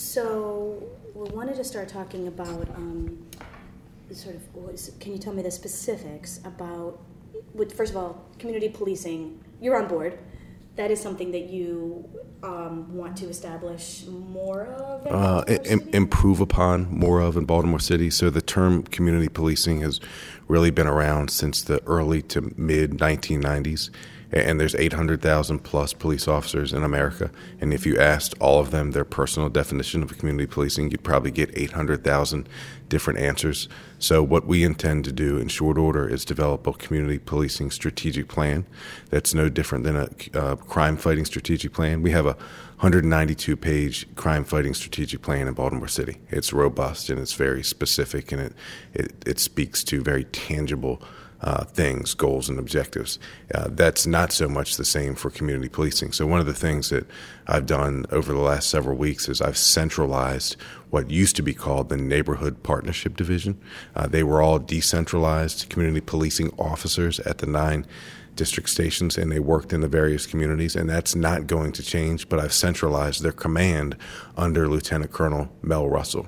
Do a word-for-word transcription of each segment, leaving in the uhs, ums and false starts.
So we wanted to start talking about um, sort of, what is- can you tell me the specifics about, with, first of all, community policing? You're on board. That is something that you um, want to establish more of in Uh, Baltimore im- City? improve upon more of in Baltimore City. So the term community policing has really been around since the early to mid nineteen nineties. And there's eight hundred thousand plus police officers in America. And if you asked all of them their personal definition of community policing, you'd probably get eight hundred thousand different answers. So what we intend to do in short order is develop a community policing strategic plan that's no different than a uh, crime fighting strategic plan. We have a one hundred ninety-two page crime fighting strategic plan in Baltimore City. It's robust and it's very specific, and it, it, it speaks to very tangible Uh, things, goals, and objectives. Uh, that's not so much the same for community policing. So one of the things that I've done over the last several weeks is I've centralized what used to be called the Neighborhood Partnership Division. Uh, they were all decentralized community policing officers at the nine district stations, and they worked in the various communities, and that's not going to change, but I've centralized their command under Lieutenant Colonel Mel Russell.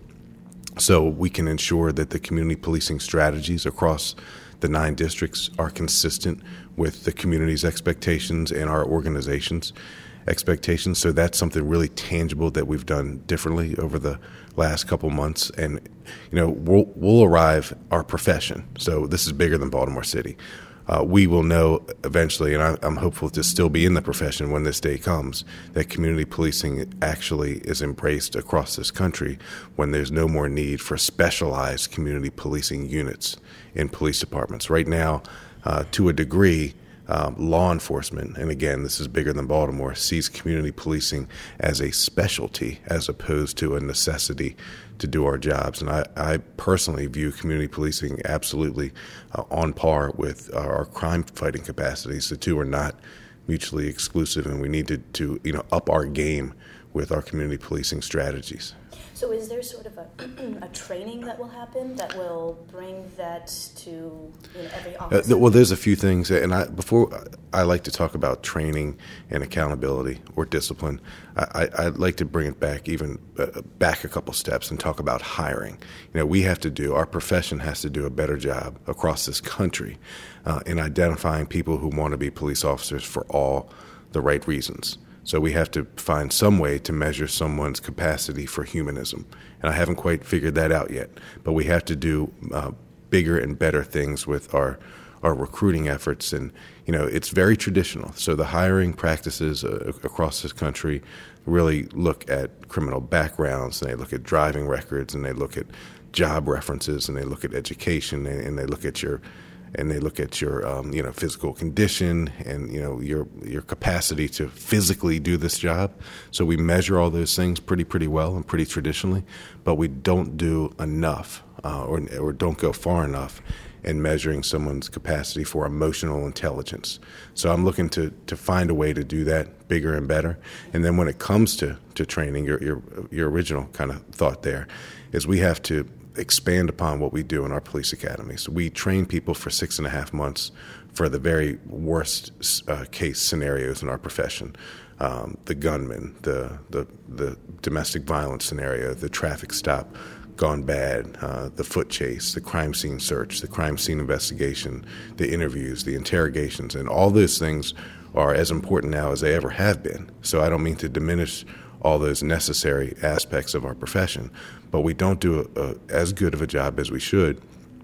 So we can ensure that the community policing strategies across the nine districts are consistent with the community's expectations and our organization's expectations. So that's something really tangible that we've done differently over the last couple months. And, you know, we'll, we'll arrive our profession. So this is bigger than Baltimore City. Uh, we will know eventually, and I, I'm hopeful to still be in the profession when this day comes, that community policing actually is embraced across this country when there's no more need for specialized community policing units in police departments. Right now, uh, to a degree, um, law enforcement, and again, this is bigger than Baltimore, sees community policing as a specialty as opposed to a necessity to do our jobs. And I, I personally view community policing absolutely uh, on par with our, our crime fighting capacities. The two are not mutually exclusive, and we need to, to you know, up our game with our community policing strategies. So is there sort of a, a training that will happen that will bring that to you know, every office? Uh, well, there's a few things, and I before I like to talk about training and accountability or discipline. I, I, I'd like to bring it back even uh, back a couple steps and talk about hiring. You know, we have to do our profession has to do a better job across this country uh, in identifying people who want to be police officers for all the right reasons. So we have to find some way to measure someone's capacity for humanism. And I haven't quite figured that out yet. But we have to do uh, bigger and better things with our our recruiting efforts. And, you know, it's very traditional. So the hiring practices uh, across this country really look at criminal backgrounds, and they look at driving records, and they look at job references, and they look at education, and, and they look at your and they look at your, um, you know, physical condition and, you know, your your capacity to physically do this job. So we measure all those things pretty, pretty well and pretty traditionally, but we don't do enough uh, or, or don't go far enough in measuring someone's capacity for emotional intelligence. So I'm looking to to find a way to do that bigger and better. And then when it comes to, to training, your, your, your original kind of thought there is we have to expand upon what we do in our police academies. We train people for six and a half months for the very worst uh, case scenarios in our profession. Um, the gunman, the, the the domestic violence scenario, the traffic stop gone bad, uh, the foot chase, the crime scene search, the crime scene investigation, the interviews, the interrogations, and all those things are as important now as they ever have been. So I don't mean to diminish all those necessary aspects of our profession, but we don't do a, a, as good of a job as we should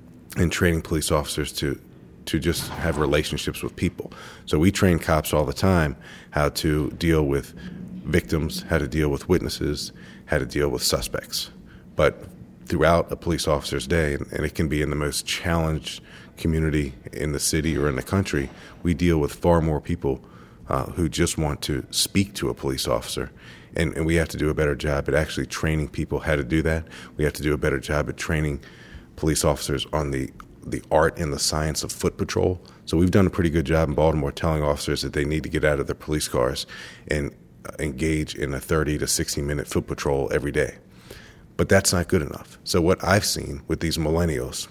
in training police officers to to just have relationships with people. So we train cops all the time how to deal with victims, how to deal with witnesses, how to deal with suspects. But throughout a police officer's day, and it can be in the most challenged community in the city or in the country, we deal with far more people uh, who just want to speak to a police officer. And, and we have to do a better job at actually training people how to do that. We have to do a better job at training police officers on the the art and the science of foot patrol. So we've done a pretty good job in Baltimore telling officers that they need to get out of their police cars and engage in a thirty to sixty minute foot patrol every day. But that's not good enough. So what I've seen with these millennials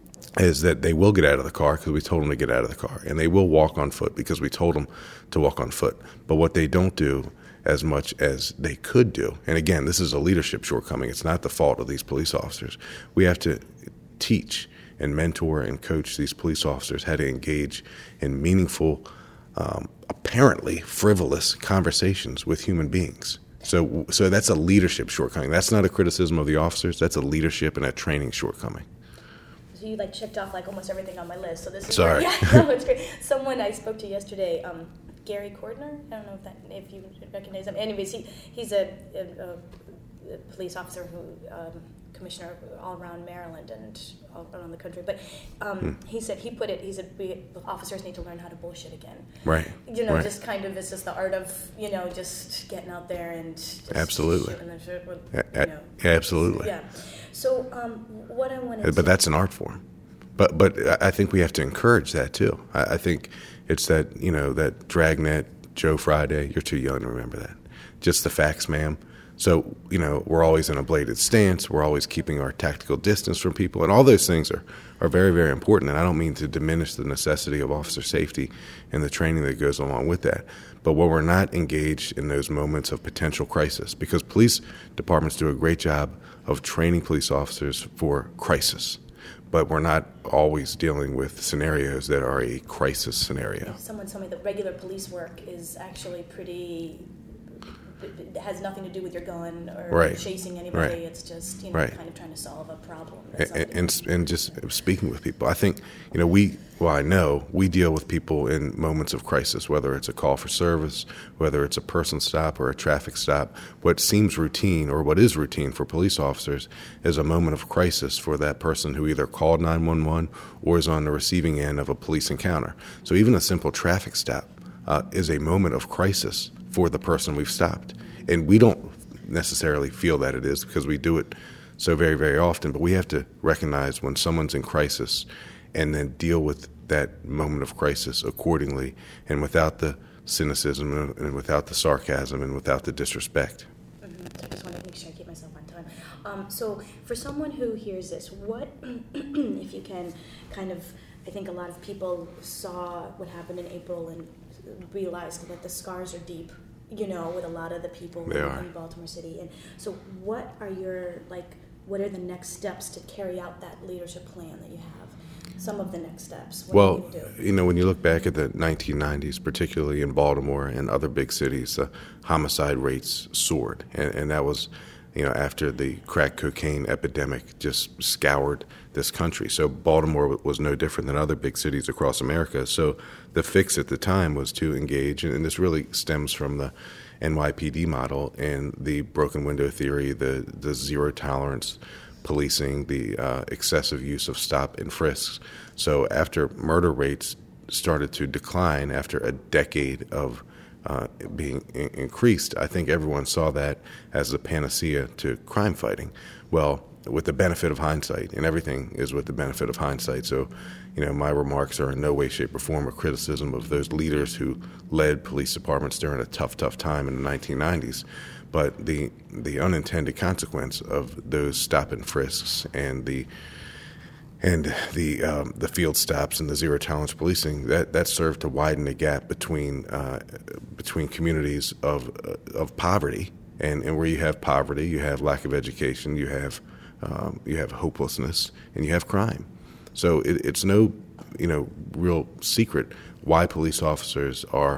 is that they will get out of the car because we told them to get out of the car, and they will walk on foot because we told them to walk on foot. But what they don't do as much as they could do. And again, this is a leadership shortcoming. It's not the fault of these police officers. We have to teach and mentor and coach these police officers how to engage in meaningful, um, apparently frivolous conversations with human beings. So, so that's a leadership shortcoming. That's not a criticism of the officers. That's a leadership and a training shortcoming. So you like checked off like almost everything on my list. So this is Sorry. Yeah, no, it's great. Someone I spoke to yesterday, um, Gary Cordner. I don't know if that if you recognize him. Anyways, he he's a, a, a police officer who. Um, commissioner all around Maryland and all around the country, but um, hmm. he said he put it. He said we officers need to learn how to bullshit again. Right. You know, right. just kind of it's just the art of you know just getting out there and just absolutely. shooting the shit with, a- you know. absolutely. Yeah. So um, what I wanted. But to, that's an art form. But but I think we have to encourage that too. I, I think it's that you know that Dragnet, Joe Friday. You're too young to remember that. Just the facts, ma'am. So, you know, we're always in a bladed stance. We're always keeping our tactical distance from people. And all those things are, are very, very important. And I don't mean to diminish the necessity of officer safety and the training that goes along with that. But when we're not engaged in those moments of potential crisis, because police departments do a great job of training police officers for crisis. But we're not always dealing with scenarios that are a crisis scenario. Someone told me that regular police work is actually pretty... It has nothing to do with your gun or right. chasing anybody. Right. It's just, you know, right. kind of trying to solve a problem. And, and, and just speaking with people. I think, you know, we, well, I know we deal with people in moments of crisis, whether it's a call for service, whether it's a person stop or a traffic stop. What seems routine or what is routine for police officers is a moment of crisis for that person who either called nine one one or is on the receiving end of a police encounter. So even a simple traffic stop uh, is a moment of crisis for the person we've stopped. And we don't necessarily feel that it is because we do it so very, very often. But we have to recognize when someone's in crisis and then deal with that moment of crisis accordingly and without the cynicism and without the sarcasm and without the disrespect. Mm-hmm. I just want to make sure I keep myself on time. Um, so for someone who hears this, what, if you can, kind of, I think a lot of people saw what happened in April and realized that the scars are deep, you know, with a lot of the people in, in Baltimore City. And so what are your, like, what are the next steps to carry out that leadership plan that you have? Some of the next steps. What well, are you, do? you know, when you look back at the nineteen nineties, particularly in Baltimore and other big cities, the uh, homicide rates soared. And, and that was, you know, after the crack cocaine epidemic just scoured this country. So Baltimore was no different than other big cities across America. So the fix at the time was to engage, and this really stems from the N Y P D model and the broken window theory, the, the zero tolerance policing, the uh, excessive use of stop and frisks. So after murder rates started to decline after a decade of Uh, being in- increased, I think everyone saw that as a panacea to crime fighting. Well, with the benefit of hindsight, and everything is with the benefit of hindsight. So, you know, my remarks are in no way, shape, or form a criticism of those leaders who led police departments during a tough, tough time in the nineteen nineties. But the the unintended consequence of those stop and frisks and the And the um, the field stops and the zero tolerance policing that, that served to widen the gap between uh, between communities of uh, of poverty and, and where you have poverty, you have lack of education, you have um, you have hopelessness, and you have crime. So it, it's no you know real secret why police officers are,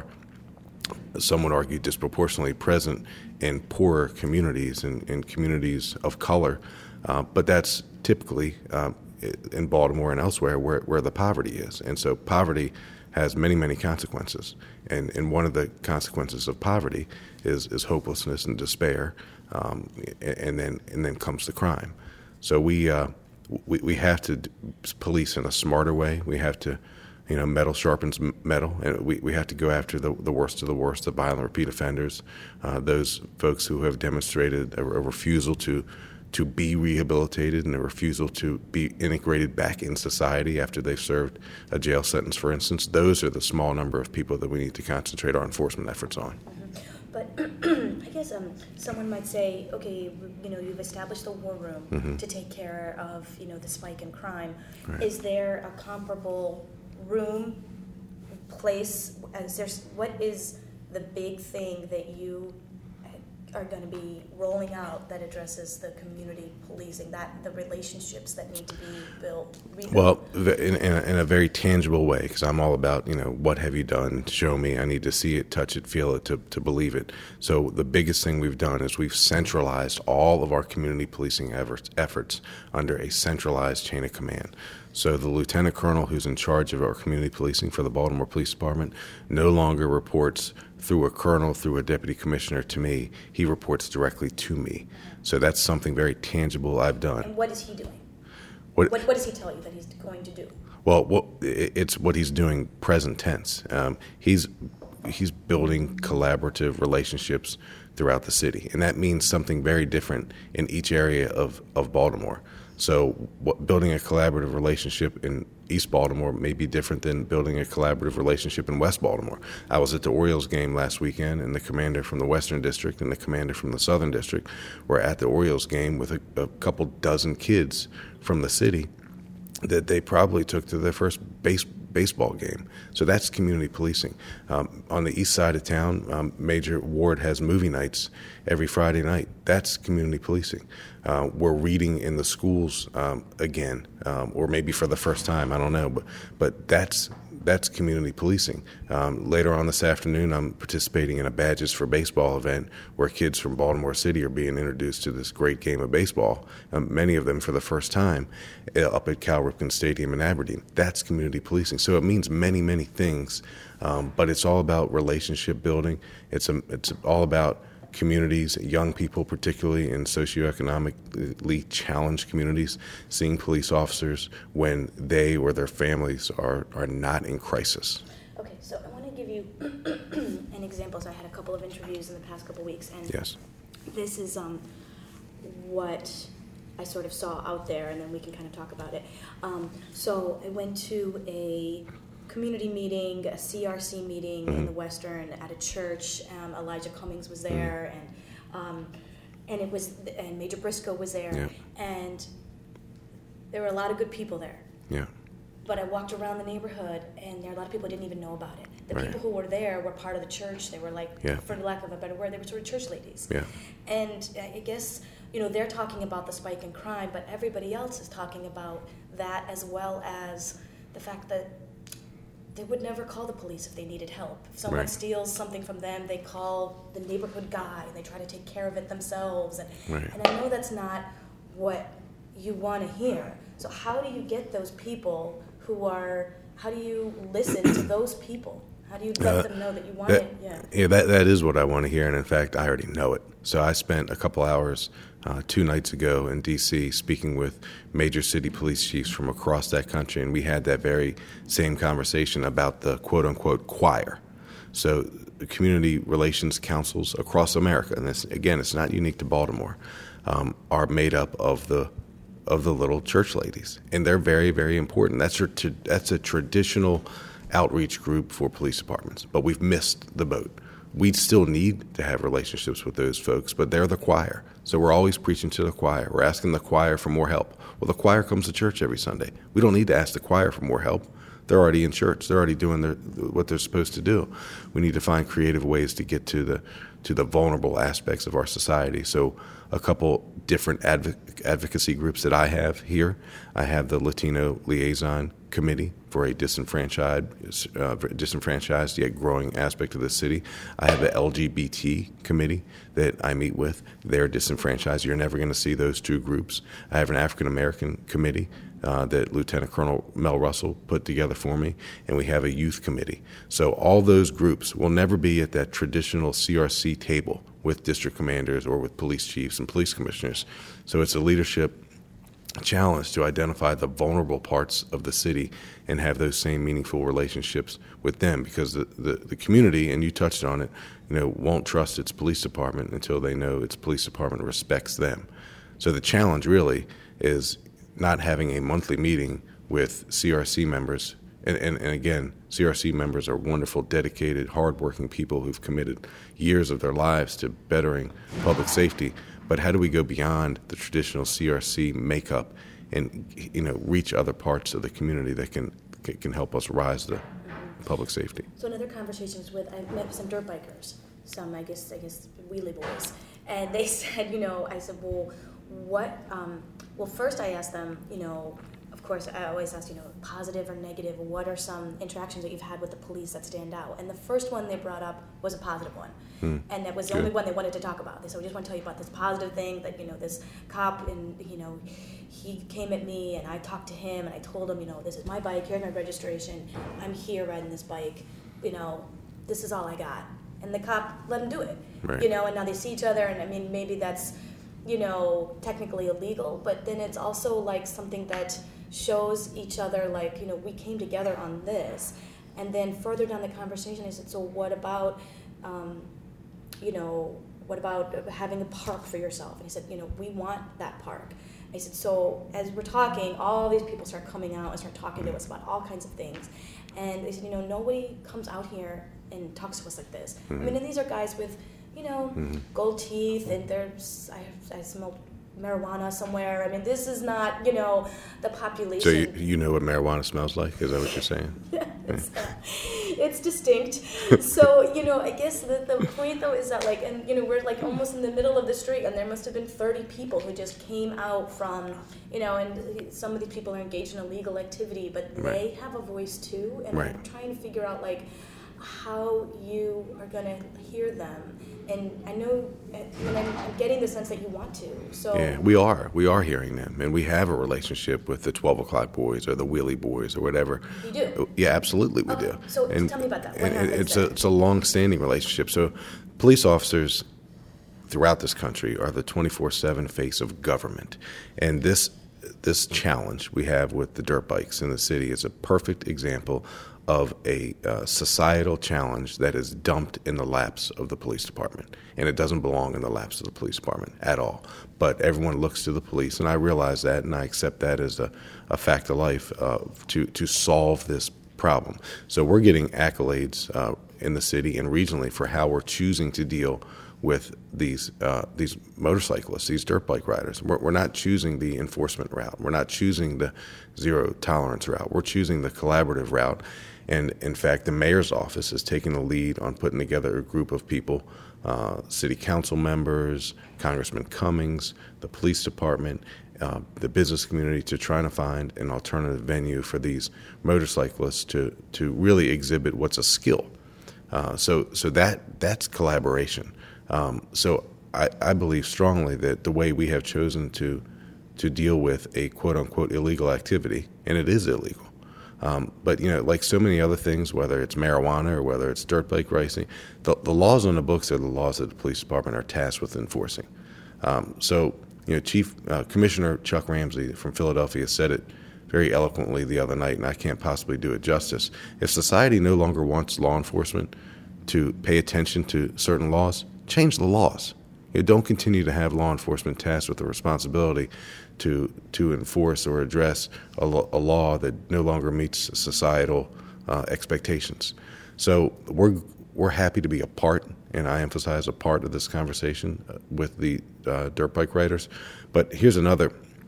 some would argue, disproportionately present in poorer communities and in communities of color, uh, but that's typically uh, in Baltimore and elsewhere where, where the poverty is. And so poverty has many, many consequences. And, and one of the consequences of poverty is, is hopelessness and despair, um, and then and then comes the crime. So we, uh, we we have to police in a smarter way. We have to, you know, metal sharpens metal, and we, we have to go after the, the worst of the worst, the violent repeat offenders, uh, those folks who have demonstrated a, a refusal to to be rehabilitated and a refusal to be integrated back in society after they've served a jail sentence, for instance. Those are the small number of people that we need to concentrate our enforcement efforts on. Mm-hmm. But I guess um, someone might say, okay, you know, you've established the war room mm-hmm. to take care of, you know, the spike in crime. Right. Is there a comparable room, place? Is there, what is the big thing that you are going to be rolling out that addresses the community policing, that the relationships that need to be built? Rebuilt? Well, in, in, a, in a very tangible way, because I'm all about, you know, what have you done? Show me. I need to see it, touch it, feel it to, to believe it. So the biggest thing we've done is we've centralized all of our community policing efforts, efforts under a centralized chain of command. So the lieutenant colonel who's in charge of our community policing for the Baltimore Police Department no longer reports through a colonel, through a deputy commissioner to me. He reports directly to me. So that's something very tangible I've done. And what is he doing? What, what, what does he tell you that he's going to do? Well, what, it's what he's doing present tense. Um, he's he's building collaborative relationships throughout the city, and that means something very different in each area of, of Baltimore. So what, building a collaborative relationship in East Baltimore may be different than building a collaborative relationship in West Baltimore. I was at the Orioles game last weekend, and the commander from the Western District and the commander from the Southern District were at the Orioles game with a, a couple dozen kids from the city that they probably took to their first base, baseball game. So that's community policing. Um, on the east side of town, um, Major Ward has movie nights every Friday night. That's community policing. Uh, we're reading in the schools um, again, um, or maybe for the first time, I don't know, but but that's that's community policing. Um, later on this afternoon, I'm participating in a Badges for Baseball event where kids from Baltimore City are being introduced to this great game of baseball, um, many of them for the first time, uh, up at Cal Ripken Stadium in Aberdeen. That's community policing. So it means many, many things, um, but it's all about relationship building. It's a, it's all about communities, young people, particularly in socioeconomically challenged communities, seeing police officers when they or their families are, are not in crisis. Okay, so I want to give you an example. So I had a couple of interviews in the past couple of weeks, and yes. this is um, what I sort of saw out there, and then we can kind of talk about it. Um, so I went to a community meeting, a C R C meeting mm-hmm. in the Western at a church. Um, Elijah Cummings was there, mm-hmm. and um, and it was and Major Briscoe was there, yeah. and there were a lot of good people there. Yeah. But I walked around the neighborhood, and there were a lot of people who didn't even know about it. The right. people who were there were part of the church. They were like, yeah. for lack of a better word, they were sort of church ladies. Yeah. And I guess, you know, they're talking about the spike in crime, but everybody else is talking about that, as well as the fact that they would never call the police if they needed help. If someone right. steals something from them, they call the neighborhood guy, and they try to take care of it themselves. And, right. and I know that's not what you want to hear. So how do you get those people who are, how do you listen to those people? How do you let uh, them know that you want that, it? Yeah, yeah that, that is what I want to hear, and in fact, I already know it. So I spent a couple hours uh, two nights ago in D C speaking with major city police chiefs from across that country, and we had that very same conversation about the quote-unquote choir. So the community relations councils across America, and this, again, it's not unique to Baltimore, um, are made up of the of the little church ladies, and they're very, very important. That's a, that's a traditional outreach group for police departments, but we've missed the boat. We still need to have relationships with those folks, but they're the choir. So we're always preaching to the choir. We're asking the choir for more help. Well, the choir comes to church every Sunday. We don't need to ask the choir for more help. They're already in church. They're already doing their, what they're supposed to do. We need to find creative ways to get to the to the vulnerable aspects of our society. So a couple different adv- advocacy groups that I have here. I have the Latino Liaison Committee for a disenfranchised, uh, disenfranchised yet growing aspect of the city. I have the L G B T committee that I meet with. They're disenfranchised. You're never going to see those two groups. I have an African American committee uh, that Lieutenant Colonel Mel Russell put together for me, and we have a youth committee. So all those groups will never be at that traditional C R C table with district commanders or with police chiefs and police commissioners. So it's a leadership challenge to identify the vulnerable parts of the city and have those same meaningful relationships with them, because the, the, the community, and you touched on it, you know, won't trust its police department until they know its police department respects them. So the challenge really is not having a monthly meeting with C R C members. And, and, and again, C R C members are wonderful, dedicated, hardworking people who've committed years of their lives to bettering public safety. But how do we go beyond the traditional C R C makeup and, you know, reach other parts of the community that can can help us rise to public safety? So in other conversations with, I met some dirt bikers, some I guess I guess wheelie boys, And they said, you know, I said, well, what, um, well, first I asked them, you know, of course, I always ask, you know, positive or negative, what are some interactions that you've had with the police that stand out? And the first one they brought up was a positive one. Hmm. And that was the Good. only one they wanted to talk about. They said, we just want to tell you about this positive thing that, you know, this cop, and, you know, he came at me and I talked to him and I told him, you know, this is my bike, here's my registration, I'm here riding this bike, you know, this is all I got. And the cop let him do it, right. you know, and now they see each other, and I mean, maybe that's, you know, technically illegal, but then it's also like something that shows each other, like, you know, we came together on this. And then further down the conversation, I said, so what about, um, you know, what about having a park for yourself? And he said, you know, we want that park. I said, so as we're talking, all these people start coming out and start talking to us about all kinds of things. And they said, you know, nobody comes out here and talks to us like this. Mm-hmm. I mean, and these are guys with, you know, mm-hmm. gold teeth, and there's, I, I smoked marijuana somewhere. I mean, this is not, you know, the population. So you, you know what marijuana smells like? Is that what you're saying? Yeah, it's, uh, it's distinct. So, you know, I guess the, the point, though, is that, like, and, you know, we're, like, almost in the middle of the street, and there must have been thirty people who just came out from, you know, and some of these people are engaged in illegal activity, but right. they have a voice, too, and right. I'm trying to figure out, like, how you are going to hear them. And I know, and I'm, I'm getting the sense that you want to. So yeah, we are. We are hearing them, and we have a relationship with the twelve o'clock boys or the Wheelie boys or whatever. You do? Yeah, absolutely, we oh, do. So and, tell me about that. What and it's a it's a long-standing relationship. So police officers throughout this country are the twenty-four seven face of government, and this this challenge we have with the dirt bikes in the city is a perfect example of a uh, societal challenge that is dumped in the laps of the police department. And it doesn't belong in the laps of the police department at all. But everyone looks to the police, and I realize that, and I accept that as a, a fact of life uh, to, to solve this problem. So we're getting accolades uh, in the city and regionally for how we're choosing to deal with these uh, these motorcyclists, these dirt bike riders. We're, we're not choosing the enforcement route. We're not choosing the zero tolerance route. We're choosing the collaborative route. And in fact, the mayor's office is taking the lead on putting together a group of people, uh, city council members, Congressman Cummings, the police department, uh, the business community, to try to find an alternative venue for these motorcyclists to, to really exhibit what's a skill. Uh, so so that that's collaboration. Um, so I, I believe strongly that the way we have chosen to to deal with a quote-unquote illegal activity, and it is illegal, Um, but, you know, like so many other things, whether it's marijuana or whether it's dirt bike racing, the, the laws on the books are the laws that the police department are tasked with enforcing. Um, so, you know, Chief uh, Commissioner Chuck Ramsey from Philadelphia said it very eloquently the other night, and I can't possibly do it justice. If society no longer wants law enforcement to pay attention to certain laws, change the laws. You know, don't continue to have law enforcement tasked with the responsibility to to enforce or address a, lo- a law that no longer meets societal uh, expectations. So we're we're happy to be a part, and I emphasize a part of this conversation with the uh, dirt bike riders. But here's another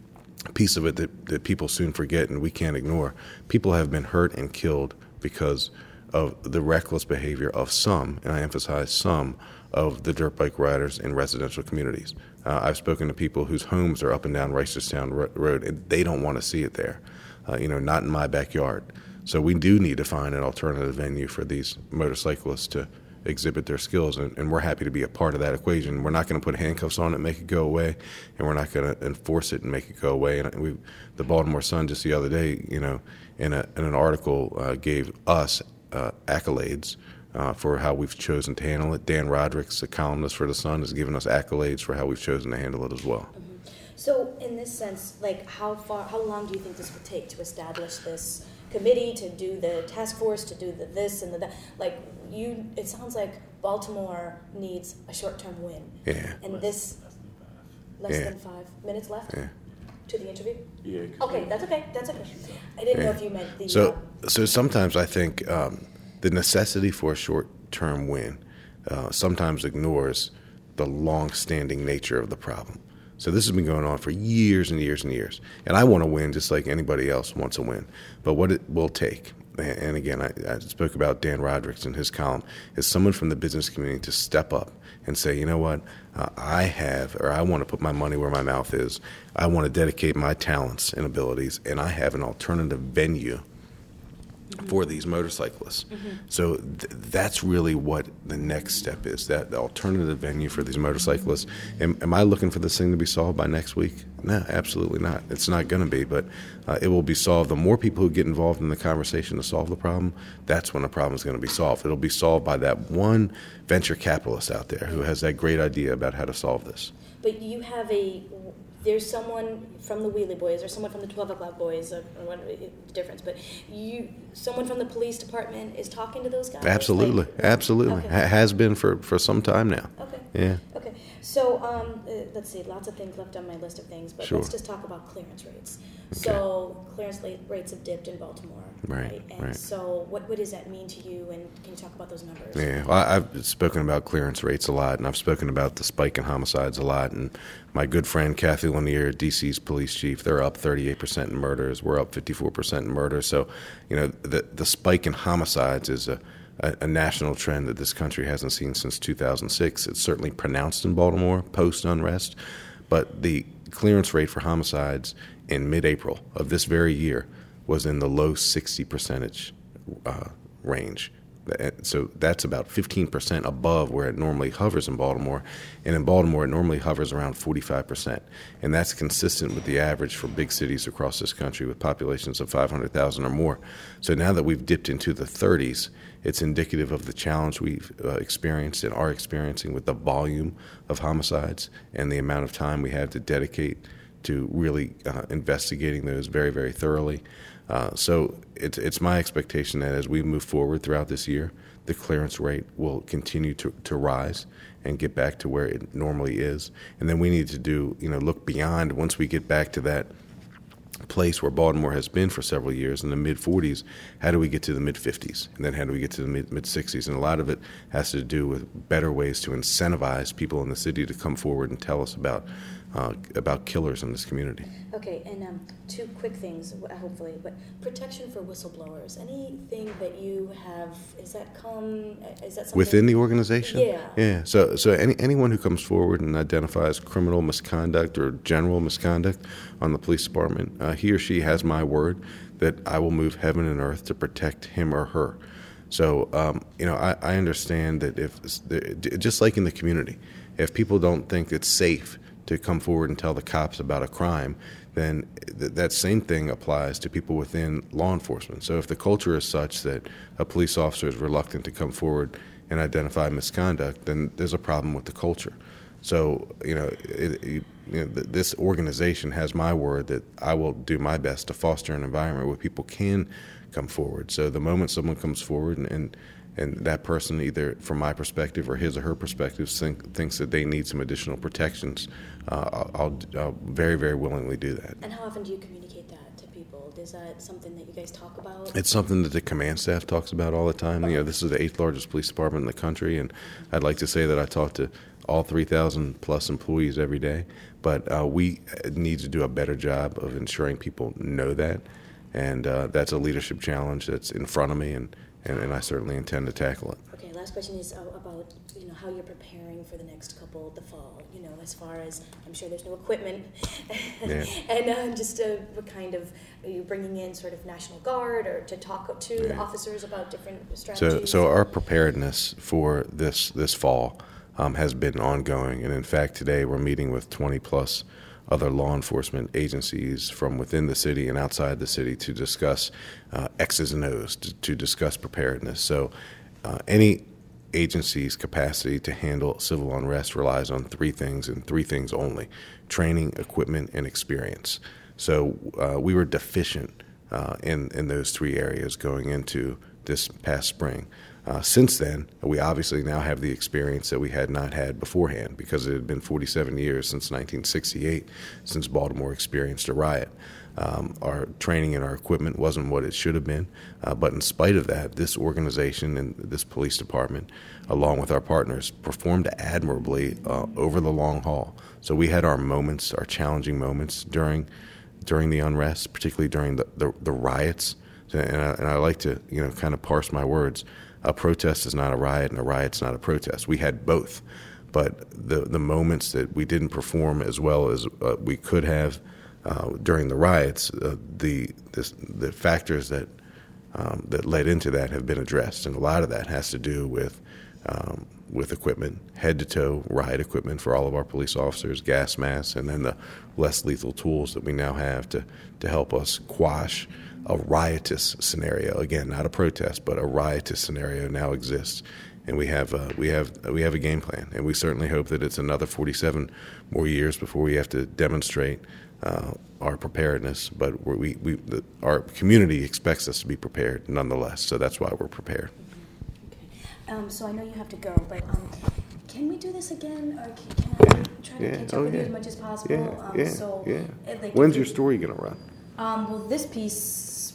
piece of it that, that people soon forget and we can't ignore. People have been hurt and killed because of the reckless behavior of some, and I emphasize some, of the dirt bike riders in residential communities. Uh, I've spoken to people whose homes are up and down Reisterstown Ro- Road, and they don't want to see it there. Uh, you know, not in my backyard. So we do need to find an alternative venue for these motorcyclists to exhibit their skills, and, and we're happy to be a part of that equation. We're not going to put handcuffs on it and make it go away, and we're not going to enforce it and make it go away. And we, the Baltimore Sun just the other day, you know, in, a, in an article uh, gave us uh, accolades Uh, for how we've chosen to handle it. Dan Roderick's a columnist for The Sun, has given us accolades for how we've chosen to handle it as well. Mm-hmm. So in this sense, like how far, how long do you think this would take to establish this committee, to do the task force, to do the this and the that? Like you, it sounds like Baltimore needs a short-term win. Yeah. And this, less yeah. than five minutes left yeah. to the interview? Yeah. Okay, that's okay, that's okay. I didn't yeah. know if you meant the... So, um, so sometimes I think um, the necessity for a short-term win uh, sometimes ignores the long-standing nature of the problem. So this has been going on for years and years and years. And I want to win just like anybody else wants to win. But what it will take and, and again, I, I spoke about Dan Rodricks in his column, is someone from the business community to step up and say, you know what, uh, I have, or I want to put my money where my mouth is. I want to dedicate my talents and abilities, and I have an alternative venue mm-hmm. for these motorcyclists. Mm-hmm. So th- that's really what the next step is, that the alternative venue for these motorcyclists. Am, am I looking for this thing to be solved by next week? No, absolutely not. It's not going to be, but uh, it will be solved. The more people who get involved in the conversation to solve the problem, that's when the problem is going to be solved. It'll be solved by that one venture capitalist out there who has that great idea about how to solve this. But you have a, there's someone from the Wheelie Boys or someone from the twelve o'clock Boys, or what the difference, but you, someone from the police department is talking to those guys? Absolutely, like, absolutely. Okay. Ha- has been for, for some time now. Okay. Yeah. Okay. So um, uh, let's see, lots of things left on my list of things, but sure. let's just talk about clearance rates. Okay. So clearance rates have dipped in Baltimore, right? right? And right. so what, what does that mean to you, and can you talk about those numbers? Yeah, well, I've spoken about clearance rates a lot, and I've spoken about the spike in homicides a lot, and my good friend Kathy Lanier, D C's police chief, they're up thirty-eight percent in murders. We're up fifty-four percent in murders. So, you know, the, the spike in homicides is a A, a national trend that this country hasn't seen since two thousand six. It's certainly pronounced in Baltimore post-unrest, but the clearance rate for homicides in mid-April of this very year was in the low sixty percentage uh, range. So that's about fifteen percent above where it normally hovers in Baltimore. And in Baltimore, it normally hovers around forty-five percent. And that's consistent with the average for big cities across this country with populations of five hundred thousand or more. So now that we've dipped into the thirties, it's indicative of the challenge we've uh, experienced and are experiencing with the volume of homicides and the amount of time we have to dedicate to really uh, investigating those very, very thoroughly. Uh, so it's it's my expectation that as we move forward throughout this year, the clearance rate will continue to, to rise and get back to where it normally is. And then we need to do, you know, look beyond once we get back to that place where Baltimore has been for several years in the mid forties, how do we get to the mid fifties? And then how do we get to the mid mid sixties? And a lot of it has to do with better ways to incentivize people in the city to come forward and tell us about uh, about killers in this community. Okay, and um, two quick things, hopefully, but protection for whistleblowers. Anything that you have, is that come, is that something? Within the organization? Yeah. Yeah, so so any, anyone who comes forward and identifies criminal misconduct or general misconduct on the police department, uh, he or she has my word that I will move heaven and earth to protect him or her. So, um, you know, I, I understand that if, just like in the community, if people don't think it's safe to come forward and tell the cops about a crime, then th- that same thing applies to people within law enforcement. So if the culture is such that a police officer is reluctant to come forward and identify misconduct, then there's a problem with the culture. So, you know, it, it, you know th- this organization has my word that I will do my best to foster an environment where people can come forward. So the moment someone comes forward and, and and that person, either from my perspective or his or her perspective, think, thinks that they need some additional protections, uh, I'll, I'll, I'll very, very willingly do that. And how often do you communicate that to people? Is that something that you guys talk about? It's something that the command staff talks about all the time. Okay. You know, this is the eighth largest police department in the country, and I'd like to say that I talk to all three thousand plus employees every day, but uh, we need to do a better job of ensuring people know that, and uh, that's a leadership challenge that's in front of me, and And, and I certainly intend to tackle it. Okay, last question is uh, about, you know, how you're preparing for the next couple, the fall, you know, as far as, I'm sure there's no equipment, yeah. and uh, just uh, what kind of, are you bringing in sort of National Guard or to talk to yeah. the officers about different strategies? So, so our preparedness for this, this fall um, has been ongoing, and in fact today we're meeting with twenty plus other law enforcement agencies from within the city and outside the city to discuss uh, X's and O's, to, to discuss preparedness. So uh, any agency's capacity to handle civil unrest relies on three things and three things only: training, equipment, and experience. So uh, we were deficient uh, in, in those three areas going into this past spring. Uh, since then, we obviously now have the experience that we had not had beforehand, because it had been forty-seven years since nineteen sixty-eight, since Baltimore experienced a riot. Um, our training and our equipment wasn't what it should have been, uh, but in spite of that, this organization and this police department, along with our partners, performed admirably uh, over the long haul. So we had our moments, our challenging moments during during the unrest, particularly during the, the, the riots So, and, I, and I like to, you know, kind of parse my words. A protest is not a riot, and a riot's not a protest. We had both, but the the moments that we didn't perform as well as uh, we could have uh, during the riots, uh, the this, the factors that um, that led into that have been addressed, and a lot of that has to do with um, with equipment, head to toe riot equipment for all of our police officers, gas masks, and then the less lethal tools that we now have to to help us quash a riotous scenario. Again, not a protest, but a riotous scenario now exists, and we have uh, we have we have a game plan, and we certainly hope that it's another forty-seven more years before we have to demonstrate uh, our preparedness. But we're, we we the, our community expects us to be prepared nonetheless, so that's why we're prepared. Okay. Um, so I know you have to go, but um, can we do this again, or can, can I try to Yeah. catch up Oh, with yeah. you as much as possible? Yeah, um, yeah, so, yeah. uh, like, When's if your we- story going to run? Um, well, this piece,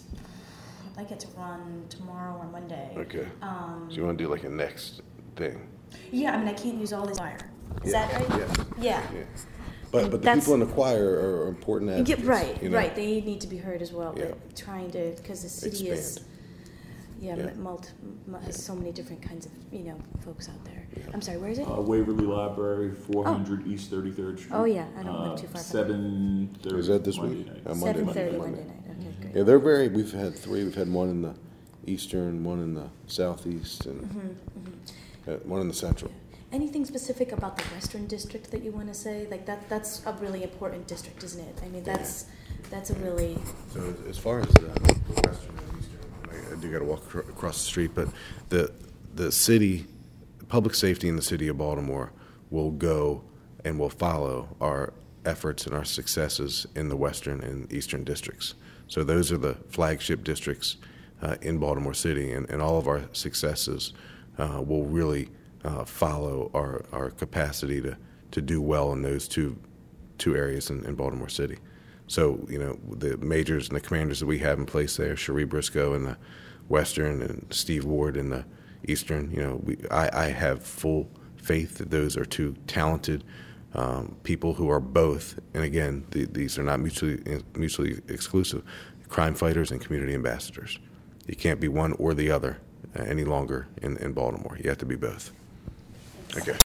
I get to run tomorrow or Monday. Okay. Um, So you want to do like a next thing? yeah, I mean, I can't use all this fire. Is Yeah, that right? yeah. Yeah. Yeah. But but the That's- people in the choir are important Yeah, advocates. right, you know? right. They need to be heard as well. Yeah. But trying to, because the city is, Expand. yeah, Yeah. m- multi, m- has so many different kinds of, you know, folks out there. I'm sorry, where is it? Uh, Waverly Library, four hundred East thirty-third Street. Oh, yeah, I don't live too far from there. Seven thirty. Is that this Monday week? night. Uh, Monday Seven night, thirty Monday. Monday night. Okay, great. Yeah, they're very. We've had three. We've had one in the eastern, one in the southeast, and Mm-hmm, uh, one in the central. Anything specific about the Western District that you want to say? Like that, that's a really important district, isn't it? I mean, that's, that's a really, So as far as uh, the western and eastern, I, I do got to walk acro- across the street, but the the city, public safety in the city of Baltimore will go and will follow our efforts and our successes in the western and eastern districts. So those are the flagship districts uh, in Baltimore City, and, and all of our successes uh, will really uh, follow our, our capacity to, to do well in those two two areas in, in Baltimore City. So, you know, the majors and the commanders that we have in place there, Cherie Briscoe in the western and Steve Ward in the eastern, you know, we, I, I have full faith that those are two talented um, people who are both, and again, the, these are not mutually mutually exclusive, crime fighters and community ambassadors. You can't be one or the other uh, any longer in, in Baltimore. You have to be both. Okay.